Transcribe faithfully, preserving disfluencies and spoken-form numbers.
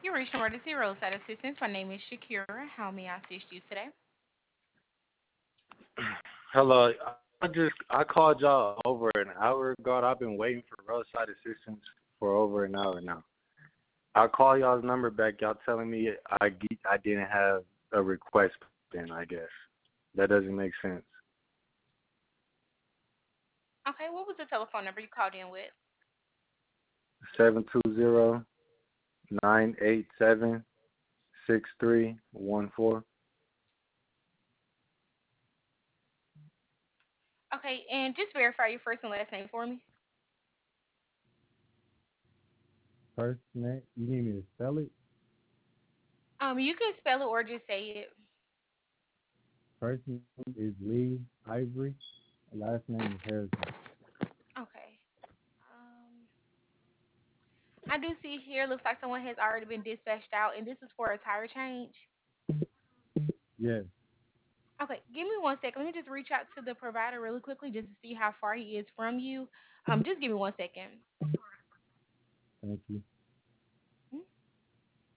You reached emergency roadside assistance. My name is Shakira. How may I assist you today? Hello. I just I called y'all over an hour ago. I've been waiting for roadside assistance for over an hour now. I call y'all's number back. Y'all telling me I ge- I didn't have a request then. I guess that doesn't make sense. Okay, what was the telephone number you called in with? Seven two zero nine eight seven six three one four. Okay, and just verify your first and last name for me. First name. You need me to spell it? Um, you can spell it or just say it. First name is Lee Ivory. Last name is Harrison. Okay. Um, I do see here. Looks like someone has already been dispatched out, and this is for a tire change. Yes. Okay, give me one second. Let me just reach out to the provider really quickly just to see how far he is from you. Um, just give me one second. Thank you.